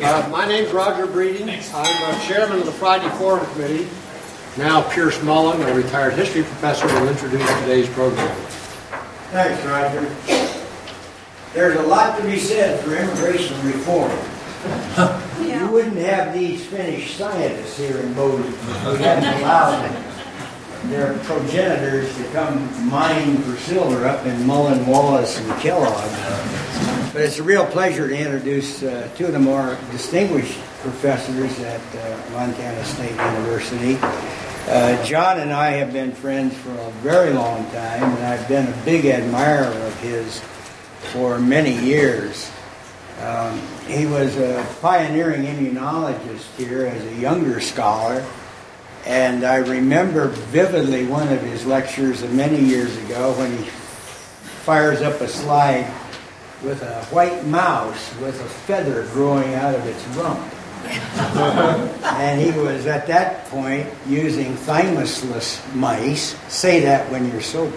My name's Roger Breeding. I'm chairman of the Friday Forum Committee. Now Pierce Mullen, a retired history professor, will introduce today's program. Thanks, Roger. There's a lot to be said for immigration reform. You wouldn't have these finished scientists here in Bozeman if we hadn't allowed their progenitors to come mine for silver up in Mullen, Wallace, and Kellogg. But it's a real pleasure to introduce two of the more distinguished professors at Montana State University. John and I have been friends for a very long time, and I've been a big admirer of his for many years. He was a pioneering immunologist here as a younger scholar, and I remember vividly one of his lectures many years ago when he fires up a slide with a white mouse with a feather growing out of its rump. And he was at that point using thymusless mice. Say that when you're sober.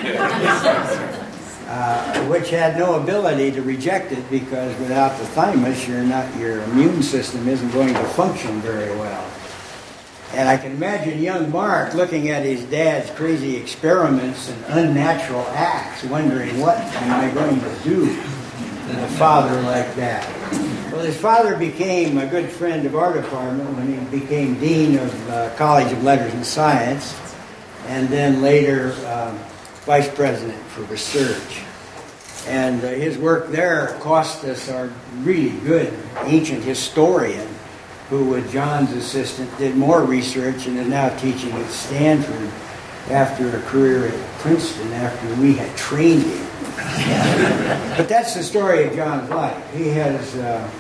Which had no ability to reject it because without the thymus, your immune system isn't going to function very well. And I can imagine young Mark looking at his dad's crazy experiments and unnatural acts, wondering, what am I going to do with a father like that? Well, his father became a good friend of our department when he became dean of College of Letters and Science, and then later vice president for research. And his work there cost us our really good ancient historian, who, with John's assistant, did more research and is now teaching at Stanford after a career at Princeton after we had trained him. But that's the story of John's life. He has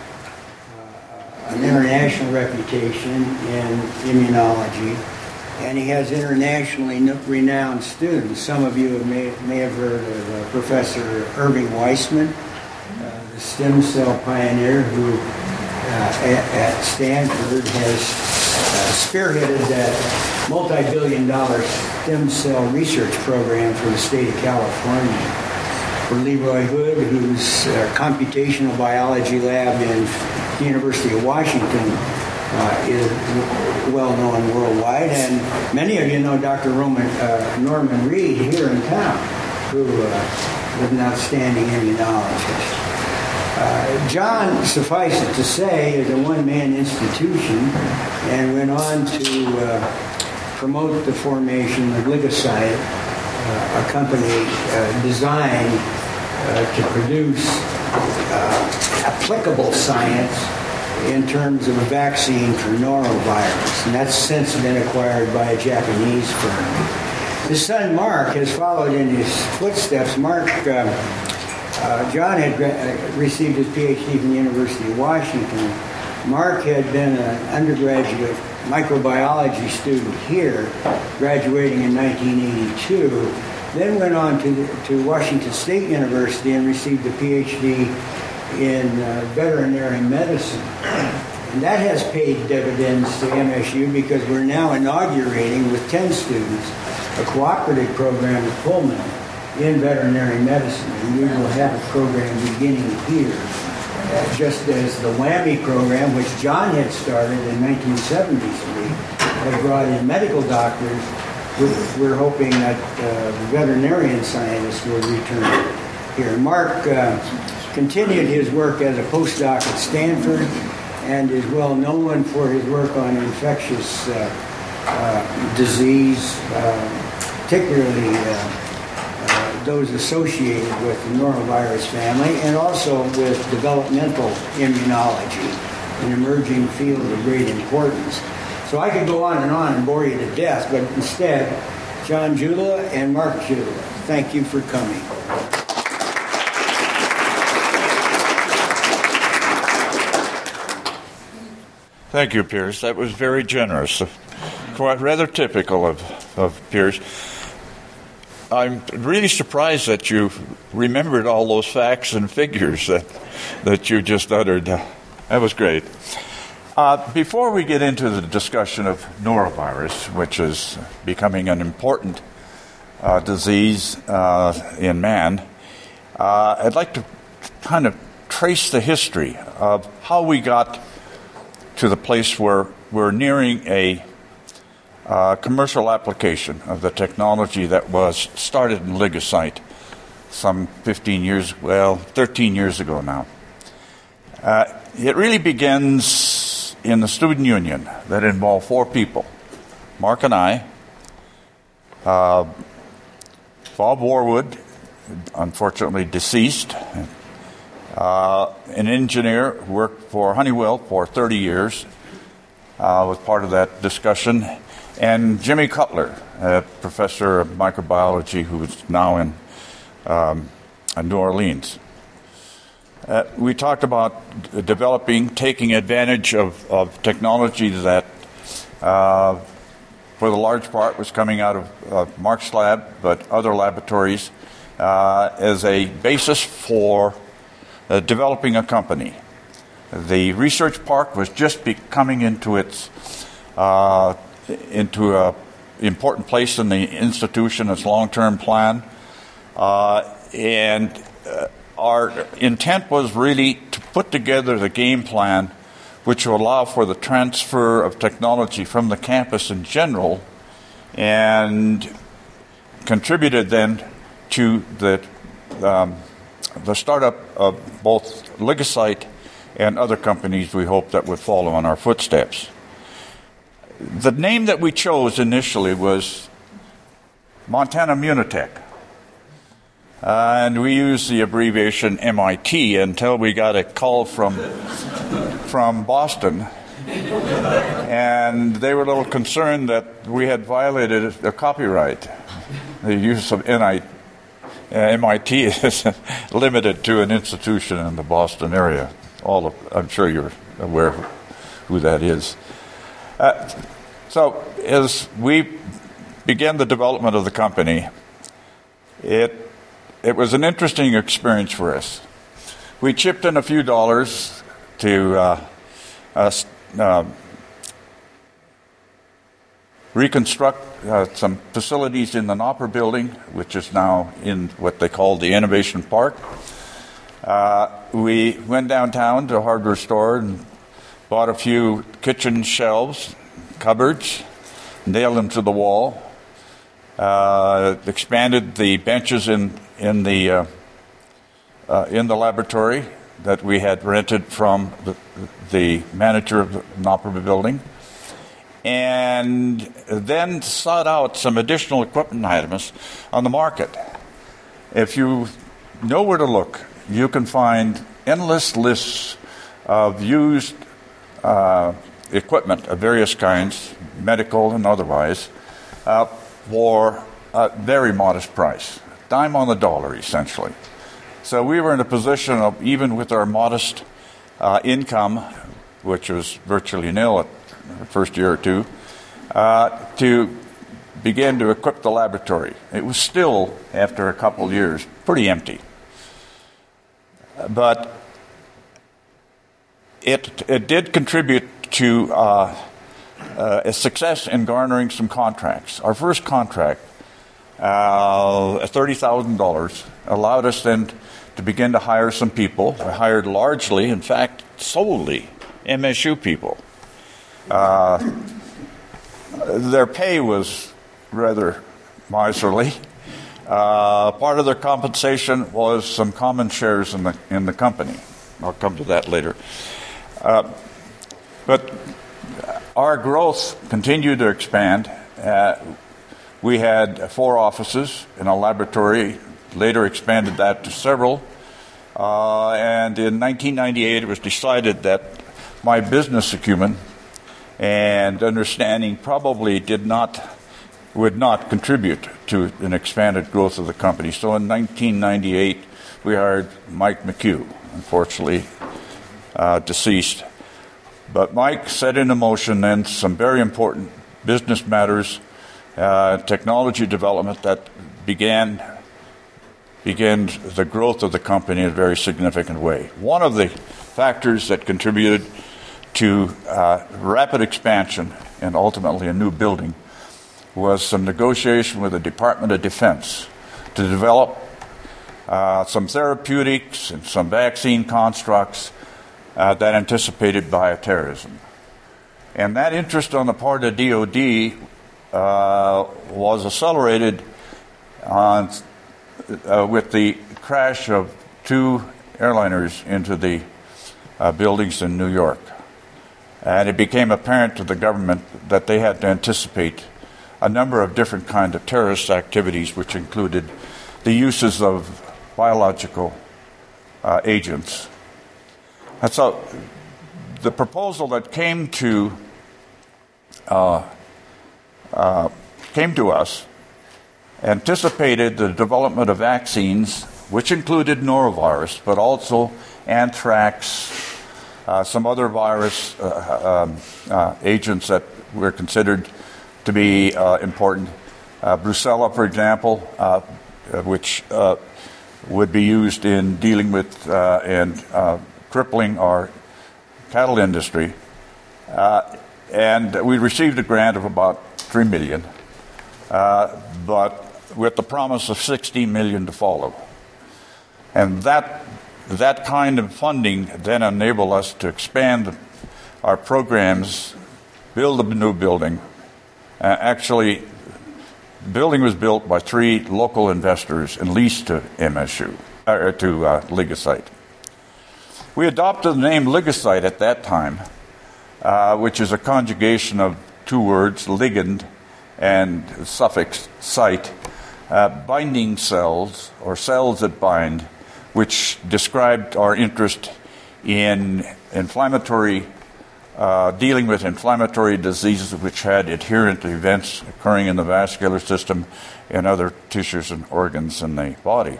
an international reputation in immunology, and he has internationally renowned students. Some of you may have heard of Professor Irving Weissman, the stem cell pioneer who at Stanford has spearheaded that multi-billion-dollar stem cell research program for the state of California. For Leroy Hood, whose computational biology lab in the University of Washington is well known worldwide, and many of you know Dr. Norman Reed here in town, who is an outstanding immunologist. John, suffice it to say, is a one-man institution and went on to promote the formation of Ligocyte, a company designed to produce applicable science in terms of a vaccine for norovirus, and that's since been acquired by a Japanese firm. His son Mark has followed in his footsteps. John had received his PhD from the University of Washington. Mark had been an undergraduate microbiology student here, graduating in 1982, then went on to Washington State University and received a PhD in veterinary medicine. And that has paid dividends to MSU because we're now inaugurating with 10 students a cooperative program at Pullman in veterinary medicine, and we will have a program beginning here, just as the WWAMI program, which John had started in 1973, had brought in medical doctors. We're hoping that veterinarian scientists will return here. Mark continued his work as a postdoc at Stanford and is well known for his work on infectious disease, particularly those associated with the norovirus family, and also with developmental immunology, an emerging field of great importance. So I could go on and bore you to death, but instead, John Jula and Mark Jula, thank you for coming. Thank you, Pierce. That was very generous. Quite rather typical of Pierce. I'm really surprised that you remembered all those facts and figures that you just uttered. That was great. Before we get into the discussion of norovirus, which is becoming an important disease in man, I'd like to kind of trace the history of how we got to the place where we're nearing a commercial application of the technology that was started in Ligocite some 13 years ago now. It really begins in the student union that involved 4 people. Mark and I, Bob Warwood, unfortunately deceased, an engineer who worked for Honeywell for 30 years, was part of that discussion, and Jimmy Cutler, a professor of microbiology who is now in New Orleans. We talked about taking advantage of technology that, for the large part, was coming out of Mark's lab, but other laboratories, as a basis for developing a company. The research park was just coming into its into an important place in the institution, its long-term plan, and our intent was really to put together the game plan which will allow for the transfer of technology from the campus in general, and contributed then to the startup of both Ligocite and other companies we hope that would follow in our footsteps. The name that we chose initially was Montana Munitech. And we used the abbreviation MIT until we got a call from Boston. And they were a little concerned that we had violated the copyright. The use of MIT is limited to an institution in the Boston area. I'm sure you're aware of who that is. So as we began the development of the company, it was an interesting experience for us. We chipped in a few dollars to reconstruct some facilities in the Nopper building, which is now in what they call the Innovation Park. We went downtown to a hardware store and bought a few kitchen shelves, cupboards, nailed them to the wall, expanded the benches in the laboratory that we had rented from the manager of the Nopper building, and then sought out some additional equipment items on the market. If you know where to look, you can find endless lists of used equipment of various kinds, medical and otherwise, for a very modest price. Dime on the dollar, essentially. So we were in a position of, even with our modest income, which was virtually nil at the first year or two, to begin to equip the laboratory. It was still, after a couple of years, pretty empty. But it did contribute to a success in garnering some contracts. Our first contract, $30,000, allowed us then to begin to hire some people. We hired largely, in fact, solely MSU people. Their pay was rather miserly. Part of their compensation was some common shares in the company. I'll come to that later. But our growth continued to expand. We had 4 offices in a laboratory, later expanded that to several. And in 1998, it was decided that my business acumen and understanding probably would not contribute to an expanded growth of the company. So in 1998, we hired Mike McHugh, unfortunately deceased. But Mike set into motion then some very important business matters, technology development that began the growth of the company in a very significant way. One of the factors that contributed to rapid expansion and ultimately a new building was some negotiation with the Department of Defense to develop some therapeutics and some vaccine constructs that anticipated bioterrorism. And that interest on the part of DOD was accelerated with the crash of 2 airliners into the buildings in New York. And it became apparent to the government that they had to anticipate a number of different kinds of terrorist activities, which included the uses of biological agents. And so the proposal that came to us anticipated the development of vaccines, which included norovirus, but also anthrax, some other virus agents that were considered to be important. Brucella, for example, which would be used in dealing with and crippling our cattle industry. And we received a grant of about $3 million, but with the promise of $16 million to follow. And that kind of funding then enabled us to expand our programs, build a new building. Actually, the building was built by 3 local investors and leased to MSU, to Ligacite. We adopted the name Ligacite at that time, which is a conjugation of 2 words, ligand and suffix site, binding cells, or cells that bind, which described our interest in dealing with inflammatory diseases which had adherent events occurring in the vascular system and other tissues and organs in the body.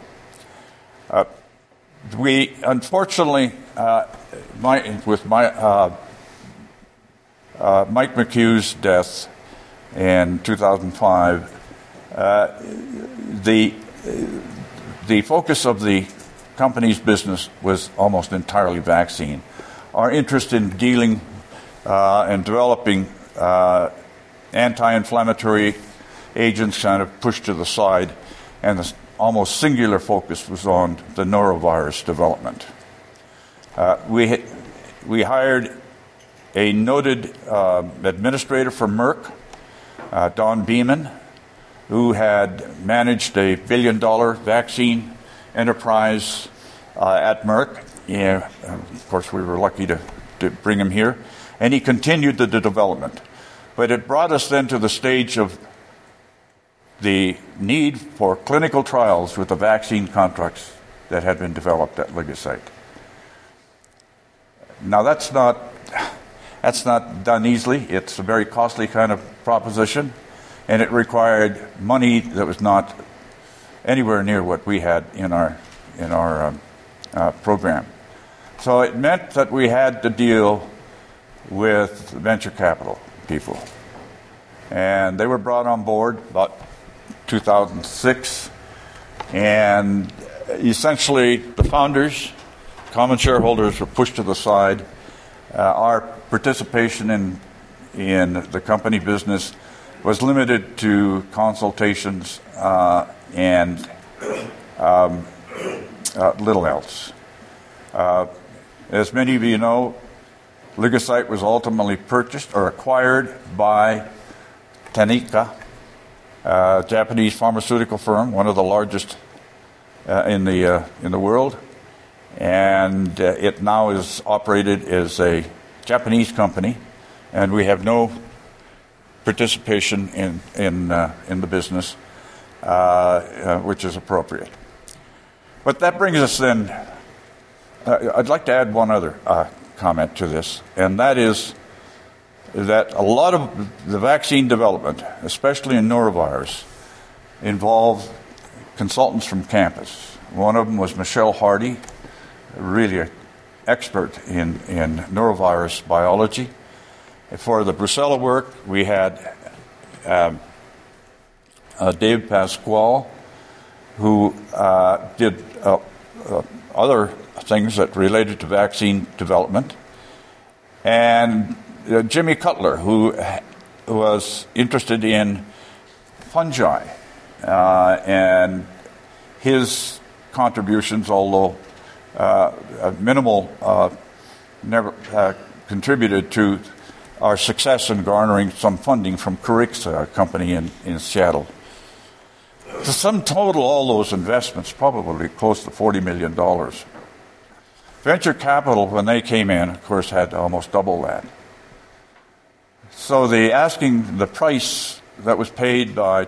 We, unfortunately, with Mike McHugh's death in 2005, the focus of the company's business was almost entirely vaccine. Our interest in dealing and developing anti-inflammatory agents kind of pushed to the side, and the almost singular focus was on the norovirus development. We hired a noted administrator from Merck, Don Beeman, who had managed a billion-dollar vaccine enterprise at Merck. Yeah, of course, we were lucky to bring him here. And he continued the development. But it brought us then to the stage of the need for clinical trials with the vaccine contracts that had been developed at Ligacite. Now, that's not done easily. It's a very costly kind of proposition, and it required money that was not anywhere near what we had in our program. So it meant that we had to deal with venture capital people. And they were brought on board about 2006. And essentially, the founders, common shareholders, were pushed to the side. Our participation in the company business was limited to consultations and little else. As many of you know, Ligacite was ultimately purchased or acquired by Tanika, a Japanese pharmaceutical firm, one of the largest in the world, and it now is operated as a Japanese company, and we have no participation in the business, which is appropriate. But that brings us then. I'd like to add one other comment to this, and that is that a lot of the vaccine development, especially in norovirus, involved consultants from campus. One of them was Michelle Hardy, really an expert in norovirus biology. For the Brucella work, we had Dave Pasquale, who did other things that related to vaccine development, and Jimmy Cutler, who was interested in fungi, and his contributions, although minimal, never contributed to our success in garnering some funding from Currix, a company in Seattle. The sum total, all those investments, probably close to $40 million. Venture capital, when they came in, of course, had to almost double that. So the price that was paid by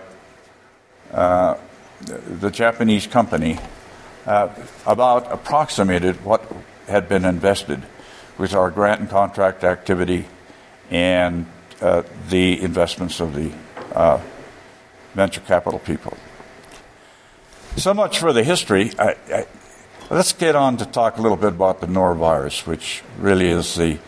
the Japanese company about approximated what had been invested with our grant and contract activity and the investments of the venture capital people. So much for the history. Let's get on to talk a little bit about the norovirus, which really is the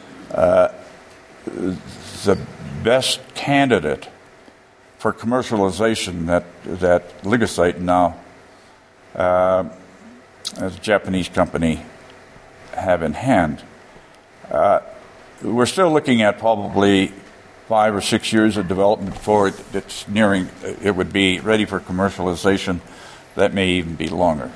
best candidate for commercialization that Ligocite now, as a Japanese company, have in hand. We're still looking at probably 5 or 6 years of development before it would be ready for commercialization. That may even be longer.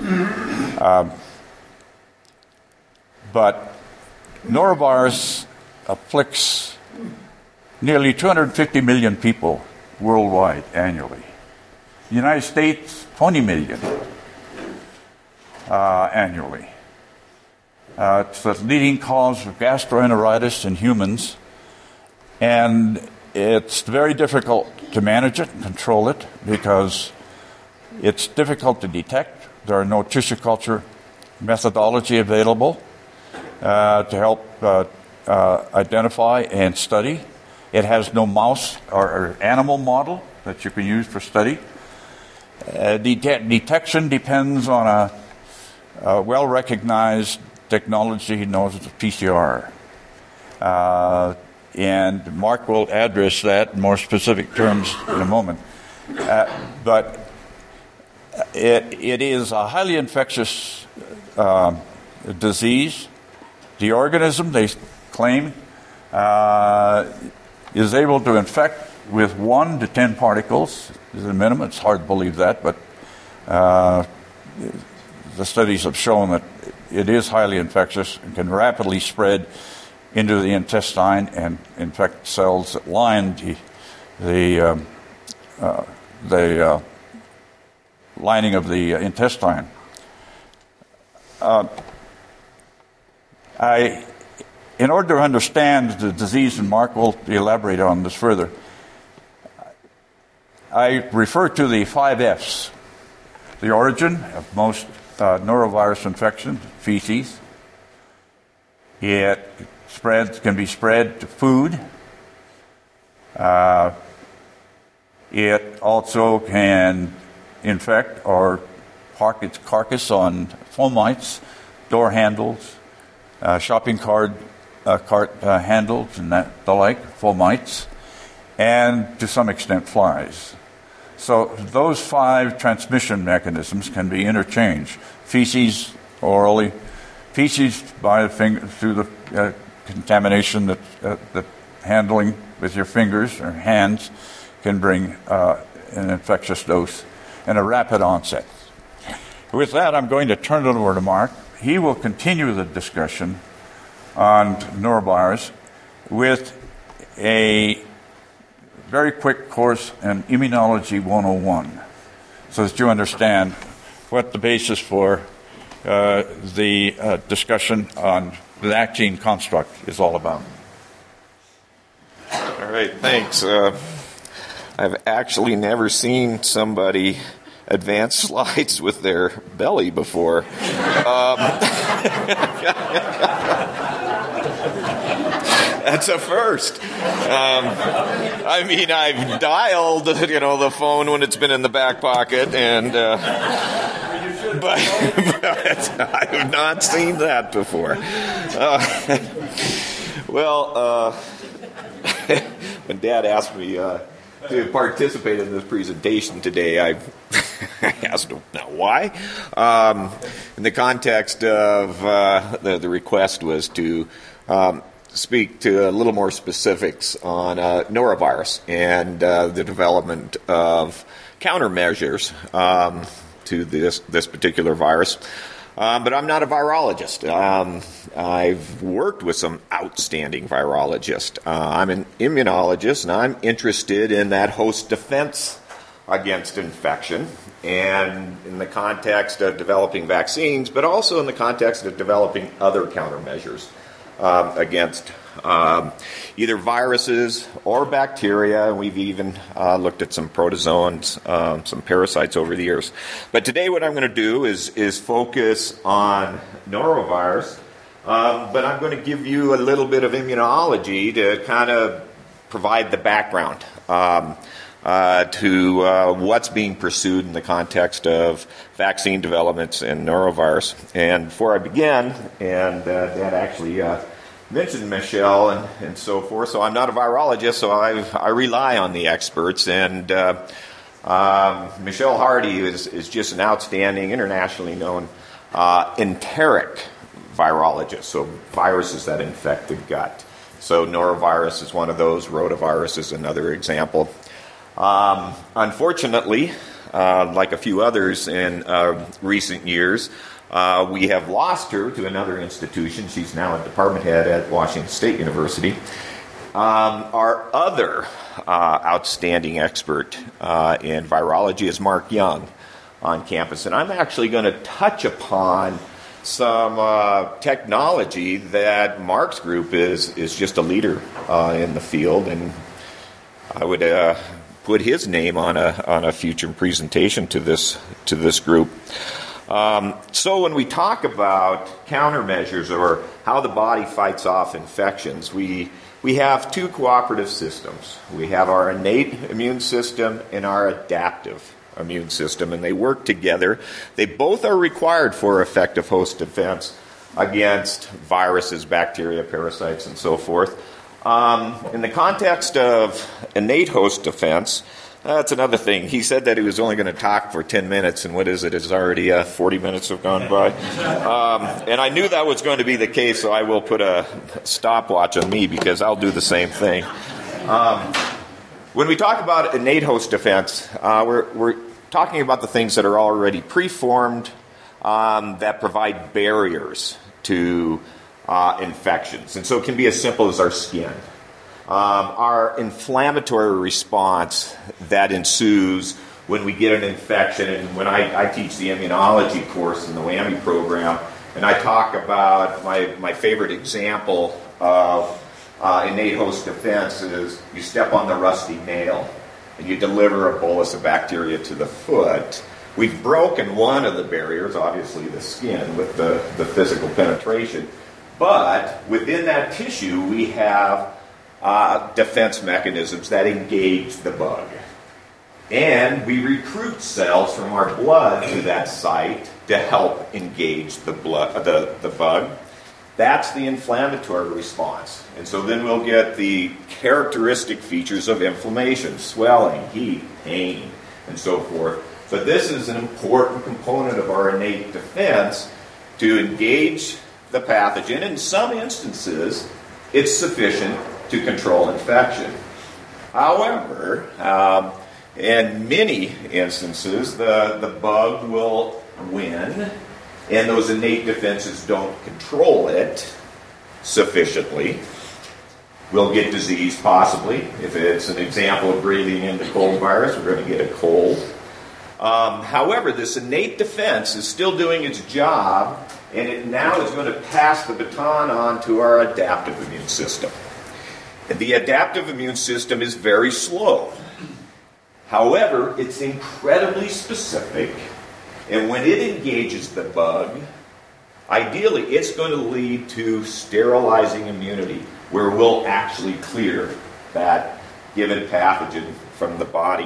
But norovirus afflicts nearly 250 million people worldwide annually. The United States, 20 million annually. It's the leading cause of gastroenteritis in humans, and it's very difficult to manage it and control it because it's difficult to detect. There are no tissue culture methodology available to help identify and study. It has no mouse or animal model that you can use for study. Detection depends on a well-recognized technology known as PCR. And Mark will address that in more specific terms in a moment. But it is a highly infectious disease. The organism, they claim, is able to infect with 1 to 10 particles. Is a minimum. It's hard to believe that, but the studies have shown that it is highly infectious and can rapidly spread into the intestine and infect cells that line the lining of the intestine. In order to understand the disease, and Mark will elaborate on this further, I refer to the 5 F's. The origin of most norovirus infection, feces. It can be spread to food. It also can infect or park its carcass on fomites, door handles, shopping cart handles, and the like, fomites, and to some extent flies. So those 5 transmission mechanisms can be interchanged: feces orally, feces by the finger through the contamination that handling with your fingers or hands can bring an infectious dose and a rapid onset. With that, I'm going to turn it over to Mark. He will continue the discussion on norovirus with a very quick course in Immunology 101, so that you understand what the basis for the discussion on the vaccine construct is all about. All right, thanks. I've actually never seen somebody advance slides with their belly before. That's a first. I've dialed, the phone when it's been in the back pocket, and but I have not seen that before. When Dad asked me to participate in this presentation today, I asked him, now why? In the context of the request was to speak to a little more specifics on norovirus and the development of countermeasures to this particular virus. But I'm not a virologist. I've worked with some outstanding virologists. I'm an immunologist, and I'm interested in that host defense against infection, and in the context of developing vaccines, but also in the context of developing other countermeasures against either viruses or bacteria. We've even looked at some protozoans, some parasites over the years. But today what I'm going to do is focus on norovirus, but I'm going to give you a little bit of immunology to kind of provide the background to what's being pursued in the context of vaccine developments in norovirus. And before I begin, and Dad actually mentioned Michelle and so forth, so I'm not a virologist, so I rely on the experts. And Michelle Hardy is just an outstanding, internationally known enteric virologist, so viruses that infect the gut. So norovirus is one of those, rotavirus is another example. Unfortunately, like a few others in recent years, we have lost her to another institution. She's now a department head at Washington State University. Our other outstanding expert in virology is Mark Young on campus. And I'm actually going to touch upon some technology that Mark's group is just a leader in the field. And I would put his name on a future presentation to this group. So when we talk about countermeasures or how the body fights off infections, we have two cooperative systems. We have our innate immune system and our adaptive immune system, and they work together. They both are required for effective host defense against viruses, bacteria, parasites, and so forth. In the context of innate host defense, that's another thing. He said that he was only going to talk for 10 minutes, and what is it? It's already 40 minutes have gone by. And I knew that was going to be the case, so I will put a stopwatch on me because I'll do the same thing. When we talk about innate host defense, we're talking about the things that are already preformed that provide barriers to infections. And so it can be as simple as our skin. Our inflammatory response that ensues when we get an infection, and when I teach the immunology course in the WAMI program, and I talk about my favorite example of innate host defense is you step on the rusty nail and you deliver a bolus of bacteria to the foot. We've broken one of the barriers, obviously the skin, with the physical penetration. But within that tissue, we have defense mechanisms that engage the bug. And we recruit cells from our blood to that site to help engage the bug. That's the inflammatory response. And so then we'll get the characteristic features of inflammation, swelling, heat, pain, and so forth. But this is an important component of our innate defense to engage the pathogen. In some instances, it's sufficient to control infection. However, in many instances, the bug will win, and those innate defenses don't control it sufficiently. We'll get disease, possibly. If it's an example of breathing in the cold virus, we're going to get a cold. However, this innate defense is still doing its job, and it now is going to pass the baton on to our adaptive immune system. And the adaptive immune system is very slow. However, it's incredibly specific, and when it engages the bug, ideally it's going to lead to sterilizing immunity, where we'll actually clear that given pathogen from the body.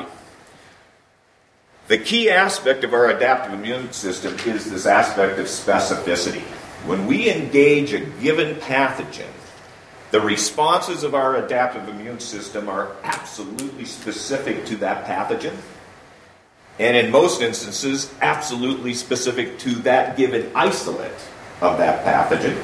The key aspect of our adaptive immune system is this aspect of specificity. When we engage a given pathogen, the responses of our adaptive immune system are absolutely specific to that pathogen, and in most instances, absolutely specific to that given isolate of that pathogen.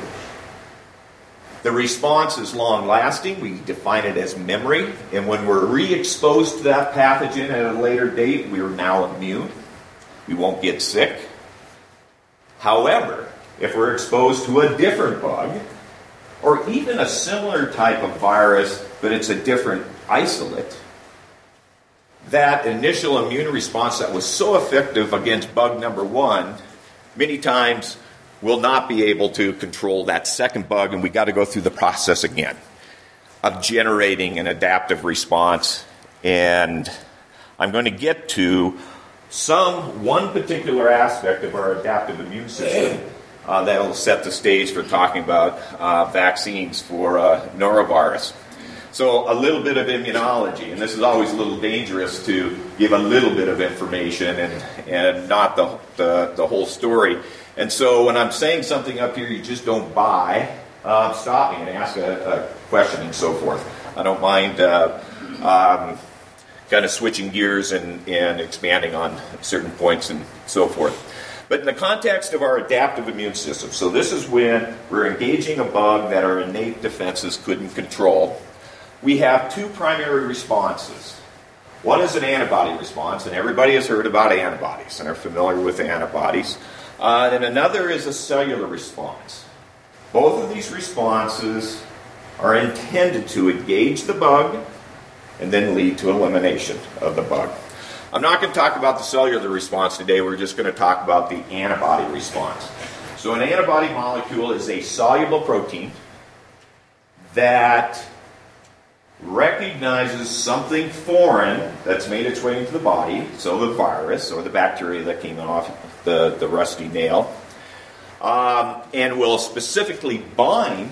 The response is long-lasting. We define it as memory. And when we're re-exposed to that pathogen at a later date, we are now immune. We won't get sick. However, if we're exposed to a different bug, or even a similar type of virus, but it's a different isolate, that initial immune response that was so effective against bug number one, many times will not be able to control that second bug, and we got to go through the process again of generating an adaptive response. And I'm going to get to one particular aspect of our adaptive immune system that will set the stage for talking about vaccines for norovirus. So a little bit of immunology, and this is always a little dangerous to give a little bit of information and not the whole story. And so when I'm saying something up here you just don't buy, stop me and ask a question and so forth. I don't mind kind of switching gears and expanding on certain points and so forth. But in the context of our adaptive immune system, so this is when we're engaging a bug that our innate defenses couldn't control. We have two primary responses. One is an antibody response, and everybody has heard about antibodies and are familiar with antibodies. And another is a cellular response. Both of these responses are intended to engage the bug and then lead to elimination of the bug. I'm not going to talk about the cellular response today. We're just going to talk about the antibody response. So an antibody molecule is a soluble protein that recognizes something foreign that's made its way into the body, so the virus or the bacteria that came off the rusty nail, and will specifically bind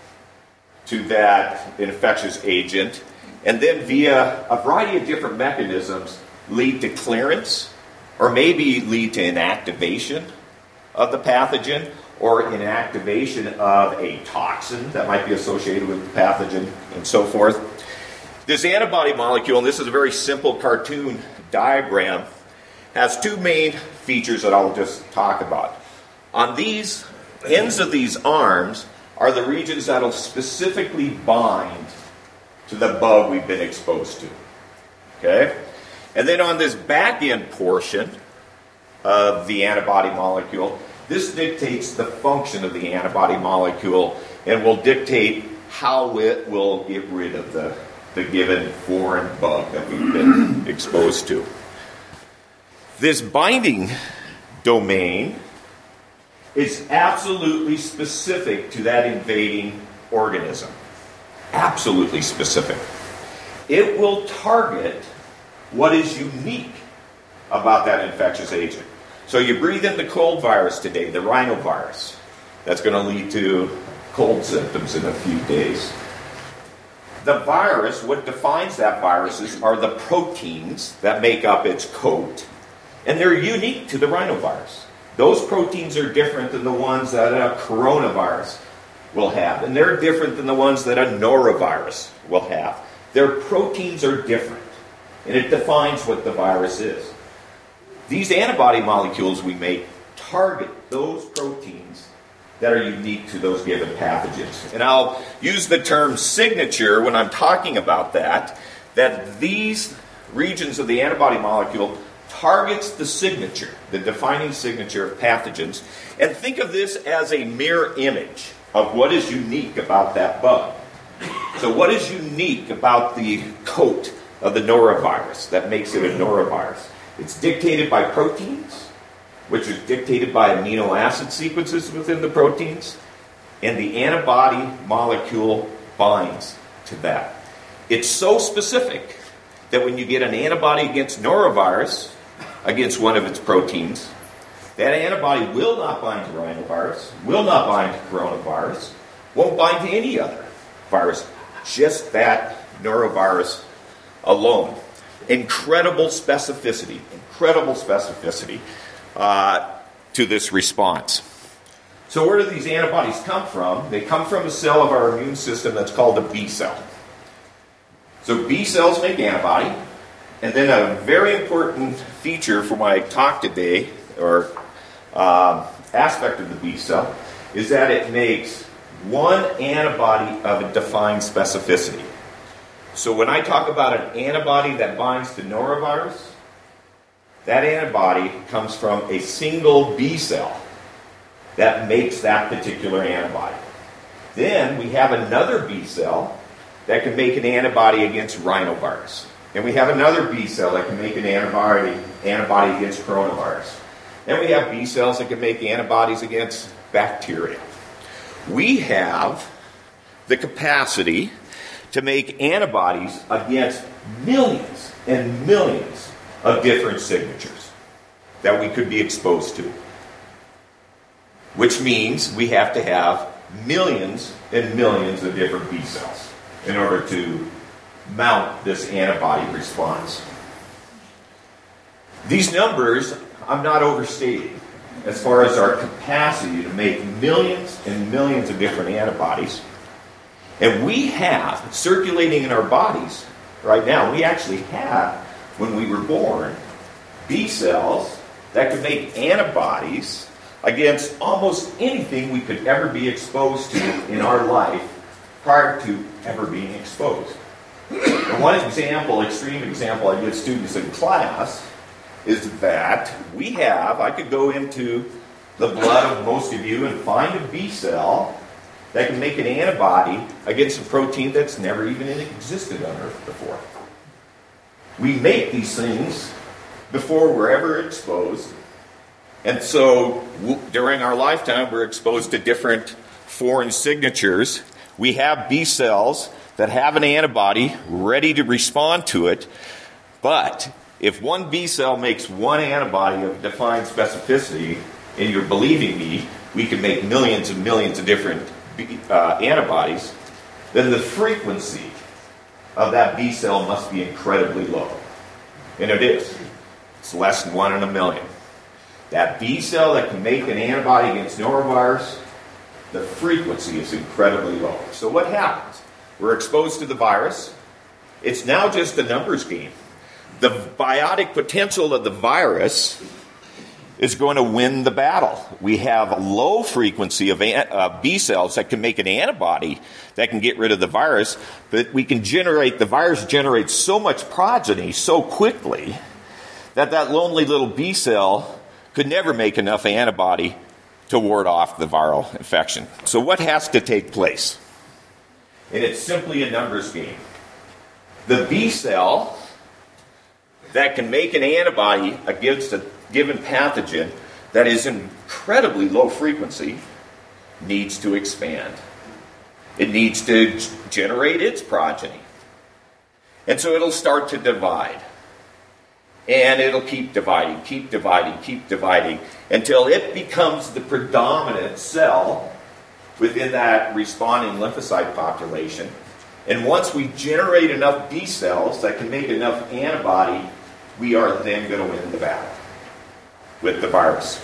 to that infectious agent, and then via a variety of different mechanisms lead to clearance, or maybe lead to inactivation of the pathogen, or inactivation of a toxin that might be associated with the pathogen, and so forth. This antibody molecule, and this is a very simple cartoon diagram, has two main features that I'll just talk about. On these ends of these arms are the regions that will specifically bind to the bug we've been exposed to. Okay? And then on this back end portion of the antibody molecule, this dictates the function of the antibody molecule and will dictate how it will get rid of the given foreign bug that we've been exposed to. This binding domain is absolutely specific to that invading organism. Absolutely specific. It will target what is unique about that infectious agent. So you breathe in the cold virus today, the rhinovirus. That's going to lead to cold symptoms in a few days. The virus, what defines that virus are the proteins that make up its coat, and they're unique to the rhinovirus. Those proteins are different than the ones that a coronavirus will have, and they're different than the ones that a norovirus will have. Their proteins are different, and it defines what the virus is. These antibody molecules we make target those proteins that are unique to those given pathogens. And I'll use the term signature when I'm talking about that these regions of the antibody molecule targets the signature, the defining signature of pathogens. And think of this as a mirror image of what is unique about that bug. So what is unique about the coat of the norovirus that makes it a norovirus? It's dictated by proteins, which is dictated by amino acid sequences within the proteins, and the antibody molecule binds to that. It's so specific that when you get an antibody against norovirus, against one of its proteins, that antibody will not bind to rhinovirus, will not bind to coronavirus, won't bind to any other virus, just that norovirus alone. Incredible specificity to this response. So where do these antibodies come from? They come from a cell of our immune system that's called a B cell. So B cells make antibody, and then a very important feature for my talk today, or aspect of the B cell, is that it makes one antibody of a defined specificity. So when I talk about an antibody that binds to norovirus, that antibody comes from a single B cell that makes that particular antibody. Then we have another B cell that can make an antibody against rhinovirus. And we have another B cell that can make an antibody against coronavirus. Then we have B cells that can make antibodies against bacteria. We have the capacity to make antibodies against millions and millions of different signatures that we could be exposed to. Which means we have to have millions and millions of different B cells in order to mount this antibody response. These numbers, I'm not overstating as far as our capacity to make millions and millions of different antibodies. And we have, circulating in our bodies right now, we actually have, when we were born, B cells that could make antibodies against almost anything we could ever be exposed to in our life prior to ever being exposed. And one example, extreme example I give students in class is that I could go into the blood of most of you and find a B cell that can make an antibody against a protein that's never even existed on Earth before. We make these things before we're ever exposed. And so during our lifetime, we're exposed to different foreign signatures. We have B cells that have an antibody ready to respond to it. But if one B cell makes one antibody of defined specificity, and you're believing me, we can make millions and millions of different antibodies, then the frequency of that B cell must be incredibly low. And it is. It's less than 1 in a million. That B cell that can make an antibody against norovirus, the frequency is incredibly low. So what happens? We're exposed to the virus. It's now just a numbers game. The biotic potential of the virus is going to win the battle. We have a low frequency of B cells that can make an antibody that can get rid of the virus, but the virus generates so much progeny so quickly that lonely little B cell could never make enough antibody to ward off the viral infection. So what has to take place? And it's simply a numbers game. The B cell that can make an antibody against a given pathogen that is incredibly low frequency needs to expand. It needs to generate its progeny. And so it'll start to divide. And it'll keep dividing until it becomes the predominant cell within that responding lymphocyte population. And once we generate enough B cells that can make enough antibody, we are then going to win the battle with the virus.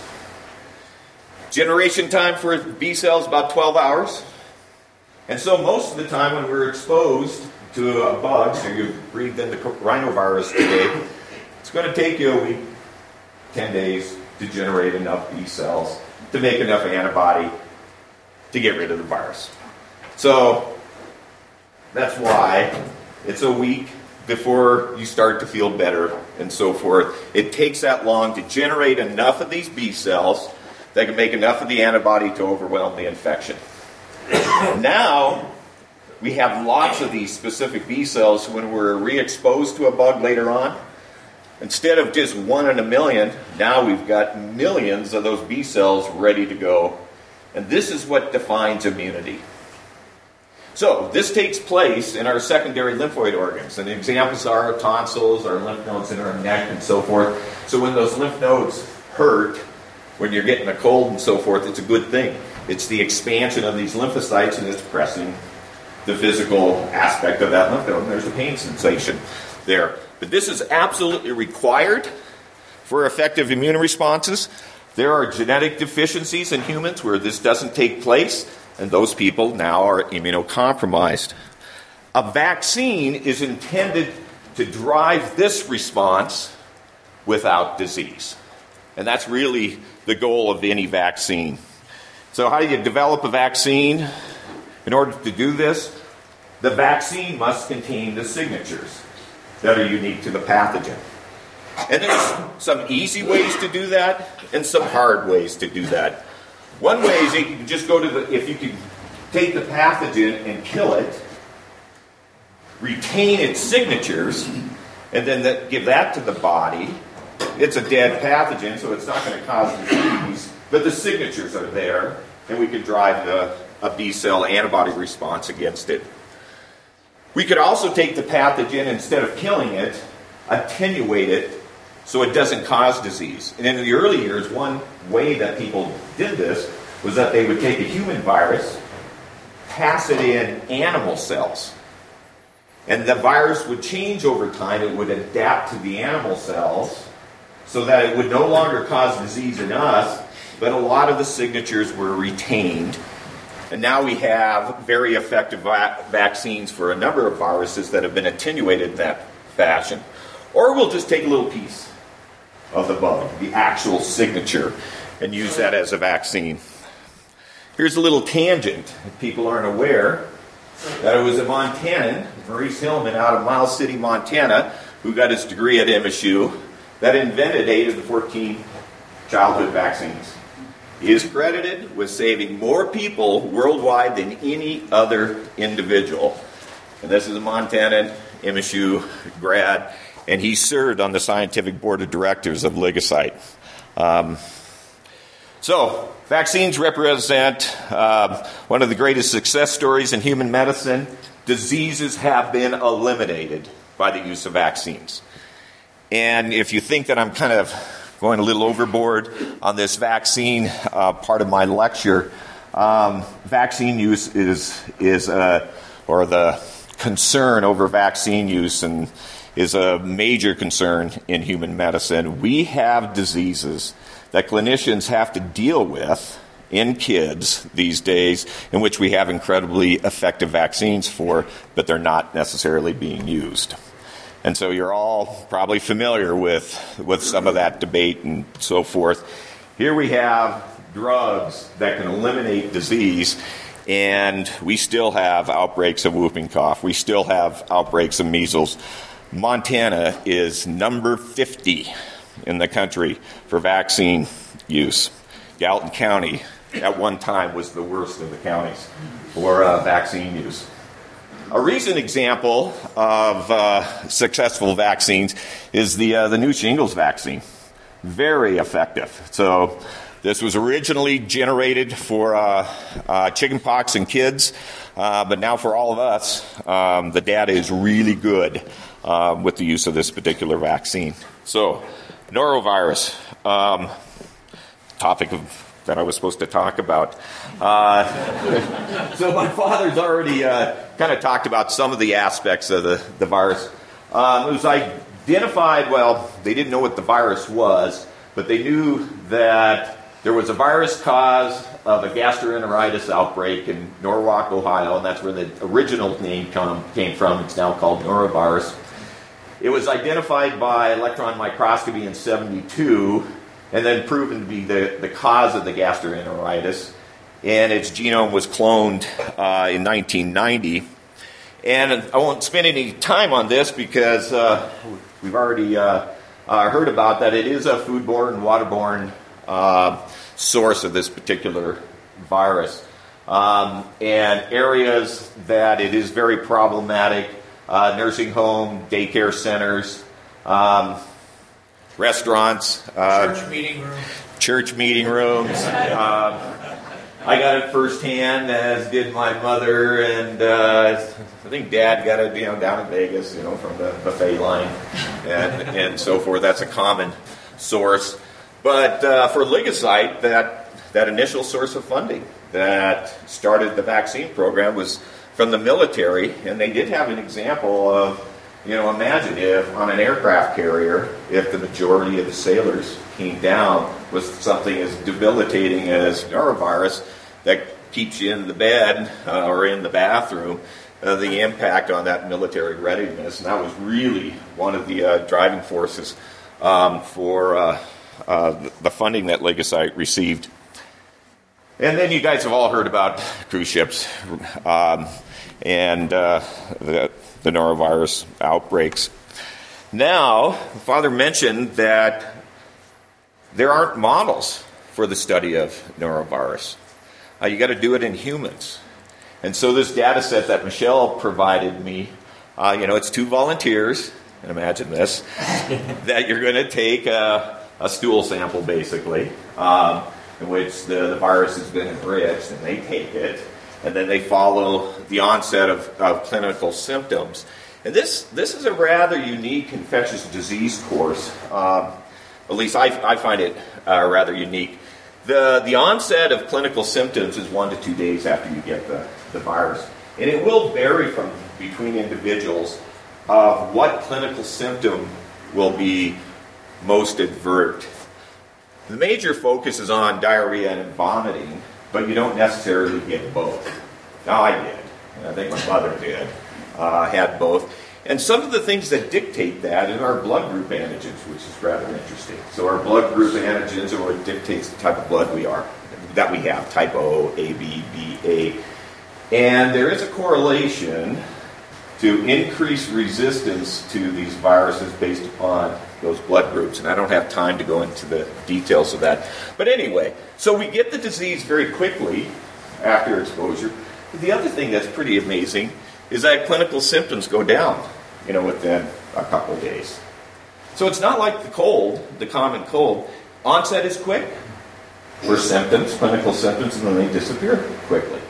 Generation time for B cells about 12 hours. And so most of the time when we're exposed to a bug, so you breathed in the rhinovirus today, it's going to take you a week, 10 days to generate enough B cells to make enough antibody to get rid of the virus. So that's why it's a week before you start to feel better and so forth. It takes that long to generate enough of these B cells that can make enough of the antibody to overwhelm the infection. Now, we have lots of these specific B cells when we're re-exposed to a bug later on. Instead of just 1 in a million, now we've got millions of those B cells ready to go. And this is what defines immunity. So this takes place in our secondary lymphoid organs. And the examples are our tonsils, our lymph nodes in our neck, and so forth. So when those lymph nodes hurt, when you're getting a cold and so forth, it's a good thing. It's the expansion of these lymphocytes, and it's pressing the physical aspect of that lymph node, and there's a pain sensation there. But this is absolutely required for effective immune responses. There are genetic deficiencies in humans where this doesn't take place, and those people now are immunocompromised. A vaccine is intended to drive this response without disease. And that's really the goal of any vaccine. So how do you develop a vaccine? In order to do this, the vaccine must contain the signatures that are unique to the pathogen. And there's some easy ways to do that and some hard ways to do that. One way is you can just go to if you can take the pathogen and kill it, retain its signatures, and then give that to the body. It's a dead pathogen, so it's not going to cause disease, but the signatures are there, and we can drive a B-cell antibody response against it. We could also take the pathogen, instead of killing it, attenuate it so it doesn't cause disease. And in the early years, one way that people did this was that they would take a human virus, pass it in animal cells, and the virus would change over time. It would adapt to the animal cells so that it would no longer cause disease in us, but a lot of the signatures were retained. And now we have very effective vaccines for a number of viruses that have been attenuated in that fashion. Or we'll just take a little piece of the bug, the actual signature, and use that as a vaccine. Here's a little tangent. If people aren't aware, that it was a Montanan, Maurice Hillman out of Miles City, Montana, who got his degree at MSU, that invented 8 of the 14 childhood vaccines. He is credited with saving more people worldwide than any other individual. And this is a Montanan MSU grad, and he served on the scientific board of directors of Ligocyte. So, vaccines represent one of the greatest success stories in human medicine. Diseases have been eliminated by the use of vaccines. And if you think that I'm kind of going a little overboard on this vaccine part of my lecture, vaccine use or the concern over vaccine use is a major concern in human medicine. We have diseases that clinicians have to deal with in kids these days, in which we have incredibly effective vaccines for, but they're not necessarily being used. And so you're all probably familiar with some of that debate and so forth. Here we have drugs that can eliminate disease, and we still have outbreaks of whooping cough. We still have outbreaks of measles. Montana is number 50 in the country for vaccine use. Gallatin County, at one time, was the worst of the counties for vaccine use. A recent example of successful vaccines is the new shingles vaccine. Very effective. So this was originally generated for chickenpox in kids, but now for all of us, the data is really good with the use of this particular vaccine. So, norovirus, topic that I was supposed to talk about. So my father's already kind of talked about some of the aspects of the virus. It was identified, well, they didn't know what the virus was, but they knew that there was a virus cause of a gastroenteritis outbreak in Norwalk, Ohio, and that's where the original name came from. It's now called norovirus. It was identified by electron microscopy in 1972, and then proven to be the cause of the gastroenteritis. And its genome was cloned in 1990. And I won't spend any time on this because we've already heard about that. It is a foodborne, waterborne source of this particular virus. And areas that it is very problematic, nursing home, daycare centers, restaurants, church meeting rooms. I got it firsthand, as did my mother, and I think Dad got it, down in Vegas, from the buffet line, and so forth. That's a common source. But for Ligocyte, that initial source of funding that started the vaccine program was from the military, and they did have an example of, imagine if on an aircraft carrier, if the majority of the sailors came down with something as debilitating as norovirus that keeps you in the bed or in the bathroom, the impact on that military readiness. And that was really one of the driving forces for the funding that Ligocyte received. And then you guys have all heard about cruise ships and the norovirus outbreaks. Now, Father mentioned that there aren't models for the study of norovirus. You got to do it in humans. And so this data set that Michelle provided me, it's 2 volunteers, and imagine this, that you're going to take a stool sample, basically, in which the virus has been enriched, and they take it, and then they follow the onset of clinical symptoms. And this is a rather unique infectious disease course. At least I find it rather unique. The onset of clinical symptoms is 1 to 2 days after you get the virus. And it will vary from between individuals of what clinical symptom will be most advert. The major focus is on diarrhea and vomiting, but you don't necessarily get both. Now I did, and I think my mother did, had both. And some of the things that dictate that is our blood group antigens, which is rather interesting. So our blood group antigens are what dictates the type of blood that we have, type O, AB, BA. And there is a correlation to increased resistance to these viruses based upon those blood groups. And I don't have time to go into the details of that. But anyway, so we get the disease very quickly after exposure. The other thing that's pretty amazing is that clinical symptoms go down, within a couple of days. So it's not like the common cold. Onset is quick. First symptoms, clinical symptoms, and then they disappear quickly.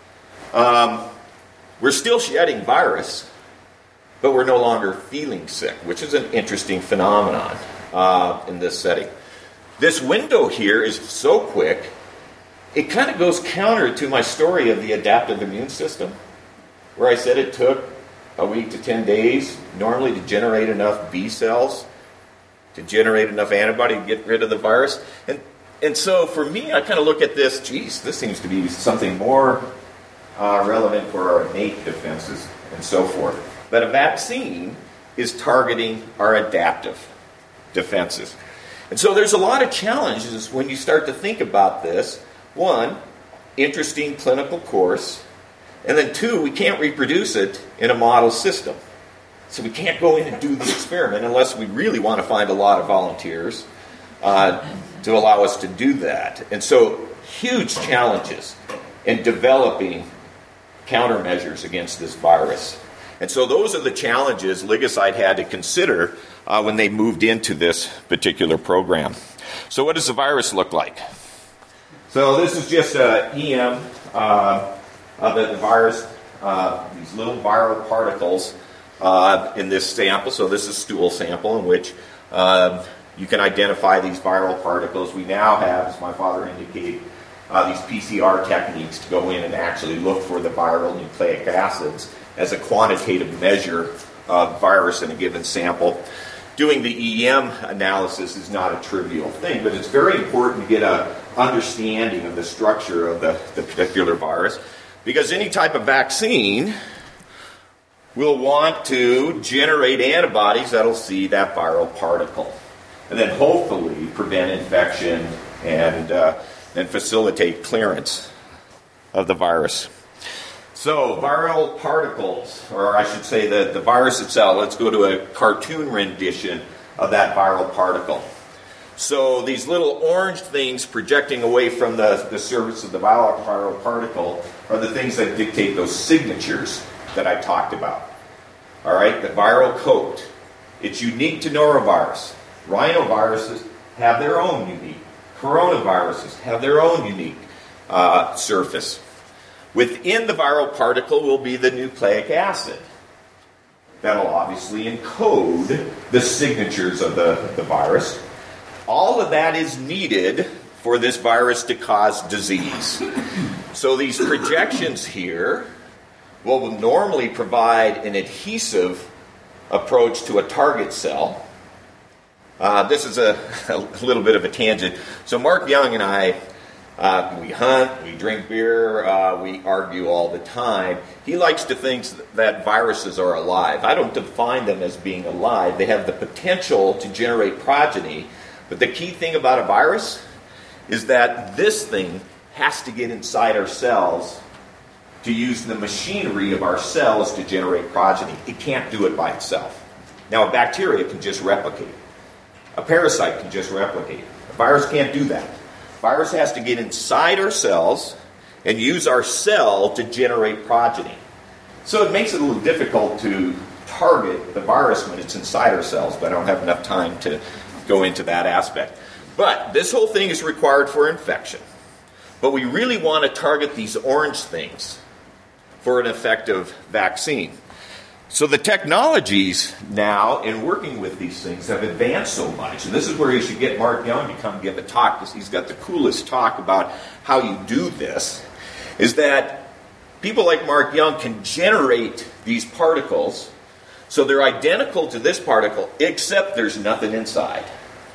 We're still shedding virus, but we're no longer feeling sick, which is an interesting phenomenon in this setting. This window here is so quick, it kind of goes counter to my story of the adaptive immune system, where I said it took a week to 10 days normally to generate enough B cells, to generate enough antibody to get rid of the virus. And so for me, I kind of look at this, this seems to be something more relevant for our innate defenses and so forth. But a vaccine is targeting our adaptive defenses. And so there's a lot of challenges when you start to think about this. 1, interesting clinical course. And then 2, we can't reproduce it in a model system. So we can't go in and do the experiment unless we really want to find a lot of volunteers to allow us to do that. And so huge challenges in developing countermeasures against this virus. And so those are the challenges LigoCyte had to consider when they moved into this particular program. So what does the virus look like? So this is just an EM of the virus, these little viral particles in this sample. So this is a stool sample in which you can identify these viral particles. We now have, as my father indicated, these PCR techniques to go in and actually look for the viral nucleic acids as a quantitative measure of virus in a given sample. Doing the EM analysis is not a trivial thing, but it's very important to get an understanding of the structure of the particular virus, because any type of vaccine will want to generate antibodies that'll see that viral particle, and then hopefully prevent infection and facilitate clearance of the virus. So viral particles, or I should say the virus itself, let's go to a cartoon rendition of that viral particle. So these little orange things projecting away from the surface of the viral particle are the things that dictate those signatures that I talked about. All right, the viral coat. It's unique to norovirus. Rhinoviruses have their own unique. Coronaviruses have their own unique surface. Within the viral particle will be the nucleic acid. That'll obviously encode the signatures of the virus. All of that is needed for this virus to cause disease. So these projections here will normally provide an adhesive approach to a target cell. This is a little bit of a tangent. So Mark Young and I, we hunt, we drink beer, we argue all the time. He likes to think that viruses are alive. I don't define them as being alive. They have the potential to generate progeny. But the key thing about a virus is that this thing has to get inside our cells to use the machinery of our cells to generate progeny. It can't do it by itself. Now, a bacteria can just replicate. A parasite can just replicate. A virus can't do that. Virus has to get inside our cells and use our cell to generate progeny. So it makes it a little difficult to target the virus when it's inside our cells, but I don't have enough time to go into that aspect. But this whole thing is required for infection. But we really want to target these orange things for an effective vaccine. So the technologies now in working with these things have advanced so much. And this is where you should get Mark Young to come give a talk, because he's got the coolest talk about how you do this, is that people like Mark Young can generate these particles so they're identical to this particle, except there's nothing inside.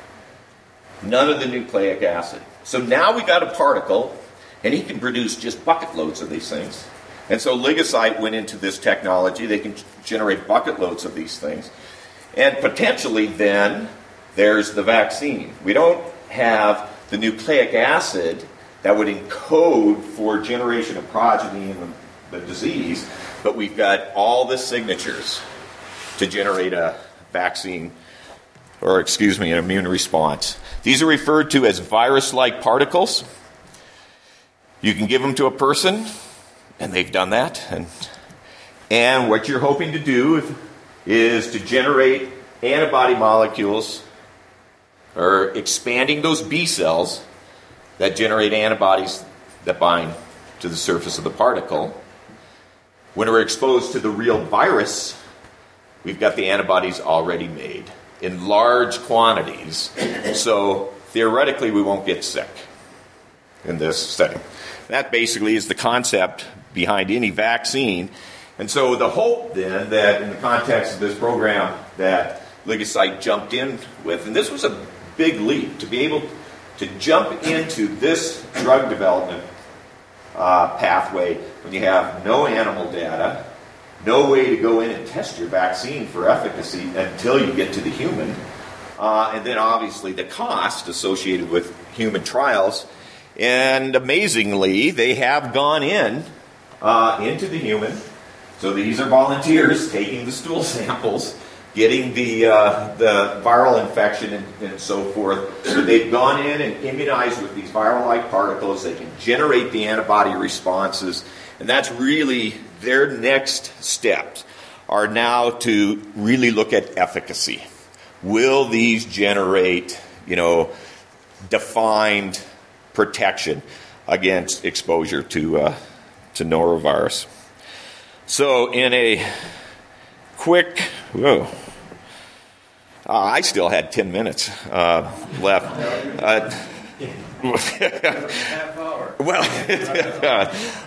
None of the nucleic acid. So now we got a particle, and he can produce just bucket loads of these things. And so Ligocyte went into this technology. They can generate bucket loads of these things. And potentially then, there's the vaccine. We don't have the nucleic acid that would encode for generation of progeny in the disease, but we've got all the signatures to generate a vaccine, or an immune response. These are referred to as virus-like particles. You can give them to a person, and they've done that. And what you're hoping to do is to generate antibody molecules, or expanding those B cells that generate antibodies that bind to the surface of the particle. When we're exposed to the real virus, we've got the antibodies already made in large quantities. So theoretically, we won't get sick in this setting. That basically is the concept behind any vaccine. And so the hope then that in the context of this program that Ligocyte jumped in with, and this was a big leap to be able to jump into this drug development pathway when you have no animal data, no way to go in and test your vaccine for efficacy until you get to the human, and then obviously the cost associated with human trials. And amazingly, they have gone into the human. So these are volunteers taking the stool samples, getting the viral infection and so forth. So they've gone in and immunized with these viral-like particles. They can generate the antibody responses. And that's really their next steps are now to really look at efficacy. Will these generate, defined protection against exposure to norovirus? So in a quick, I still had 10 minutes left. Half hour. Well,